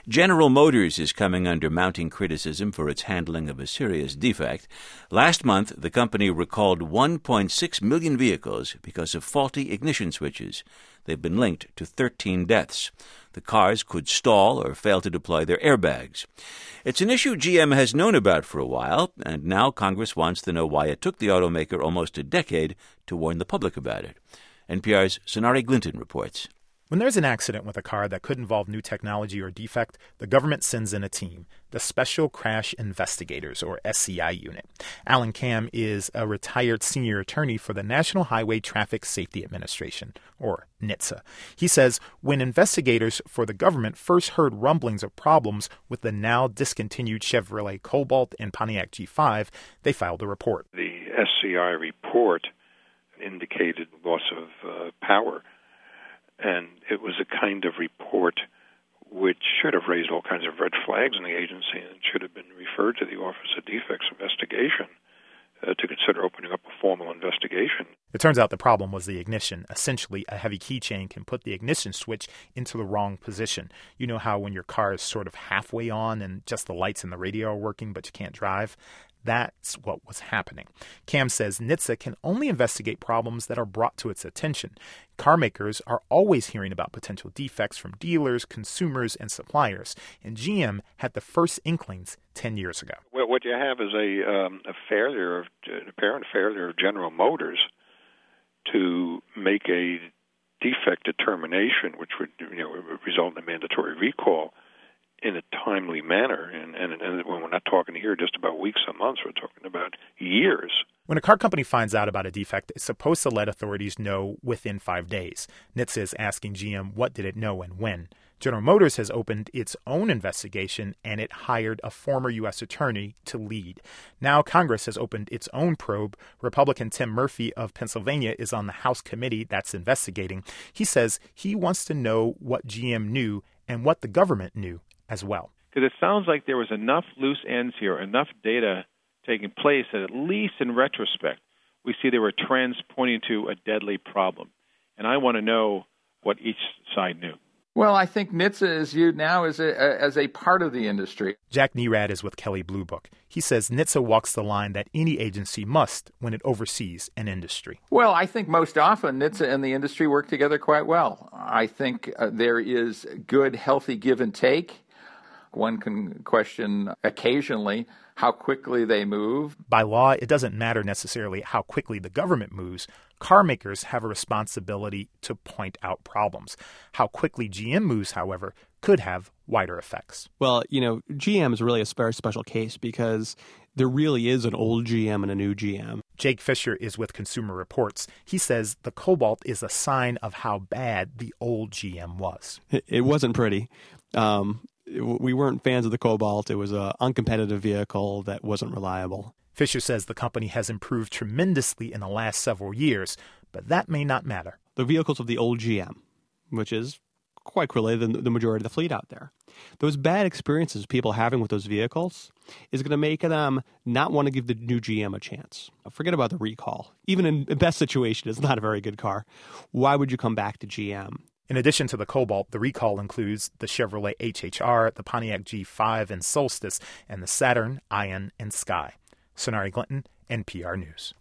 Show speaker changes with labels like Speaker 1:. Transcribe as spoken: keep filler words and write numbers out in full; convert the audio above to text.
Speaker 1: General Motors is coming under mounting criticism for its handling of a serious defect. Last month, the company recalled one point six million vehicles because of faulty ignition switches. They've been linked to thirteen deaths. The cars could stall or fail to deploy their airbags. It's an issue G M has known about for a while, and now Congress wants to know why it took the automaker almost a decade to warn the public about it. N P R's Sonari Glinton reports.
Speaker 2: When there's an accident with a car that could involve new technology or defect, the government sends in a team, the Special Crash Investigators, or S C I unit. Alan Kam is a retired senior attorney for the National Highway Traffic Safety Administration, or N H T S A. He says when investigators for the government first heard rumblings of problems with the now discontinued Chevrolet Cobalt and Pontiac G five, they filed a report.
Speaker 3: The S C I report indicated loss of uh, power. And it was a kind of report which should have raised all kinds of red flags in the agency and should have been referred to the Office of Defects Investigation uh, to consider opening up a formal investigation.
Speaker 2: It turns out the problem was the ignition. Essentially, a heavy keychain can put the ignition switch into the wrong position. You know how when your car is sort of halfway on and just the lights and the radio are working but you can't drive? That's what was happening. Kam says N H T S A can only investigate problems that are brought to its attention. Car makers are always hearing about potential defects from dealers, consumers, and suppliers, and G M had the first inklings ten years ago.
Speaker 3: Well, what you have is a, um, a failure, of, an apparent failure of General Motors to make a defect determination, which would you know result in a mandatory recall in a timely manner, and, and, and when we're not talking here just about weeks or months, we're talking about years.
Speaker 2: When a car company finds out about a defect, it's supposed to let authorities know within five days. N H T S A is asking G M what did it know and when. General Motors has opened its own investigation, and it hired a former U S attorney to lead. Now Congress has opened its own probe. Republican Tim Murphy of Pennsylvania is on the House committee that's investigating. He says he wants to know what G M knew and what the government knew as well.
Speaker 4: Because it sounds like there was enough loose ends here, enough data taking place that at least in retrospect, we see there were trends pointing to a deadly problem. And I want to know what each side knew.
Speaker 5: Well, I think N H T S A is viewed now as a, as a part of the industry.
Speaker 2: Jack Nerad is with Kelley Blue Book. He says N H T S A walks the line that any agency must when it oversees an industry.
Speaker 5: Well, I think most often N H T S A and the industry work together quite well. I think uh, there is good, healthy give and take. One can question occasionally how quickly they move.
Speaker 2: By law, it doesn't matter necessarily how quickly the government moves. Car makers have a responsibility to point out problems. How quickly G M moves, however, could have wider effects.
Speaker 6: Well, you know, G M is really a very special case because there really is an old G M and a new G M.
Speaker 2: Jake Fisher is with Consumer Reports. He says the Cobalt is a sign of how bad the old G M was.
Speaker 6: It wasn't pretty. Um, we weren't fans of the Cobalt. It was an uncompetitive vehicle that wasn't reliable.
Speaker 2: Fisher says the company has improved tremendously in the last several years, but that may not matter.
Speaker 6: The vehicles of the old G M, which is quite clearly the, the majority of the fleet out there, those bad experiences people are having with those vehicles is going to make them not want to give the new G M a chance. Forget about the recall. Even in the best situation, it's not a very good car. Why would you come back to G M?
Speaker 2: In addition to the Cobalt, the recall includes the Chevrolet H H R, the Pontiac G five and Solstice, and the Saturn, Ion, and Sky. Sonari Glinton, N P R News.